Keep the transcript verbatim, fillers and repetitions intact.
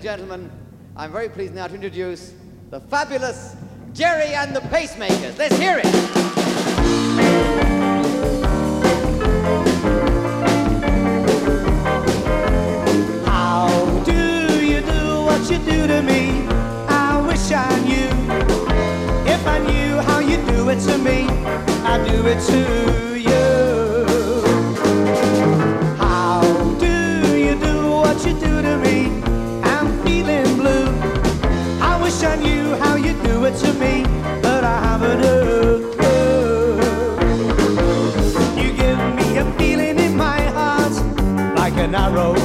gentlemen, I'm very pleased now to introduce the fabulous Jerry and the Pacemakers. Let's hear it. How do you do what you do to me? I wish I knew. If I knew how you do it to me, I'd do it to you. How do you do what you do to me? I'm feeling blue. I wish I knew how you do it to me, but I haven't a clue. You give me a feeling in my heart like an arrow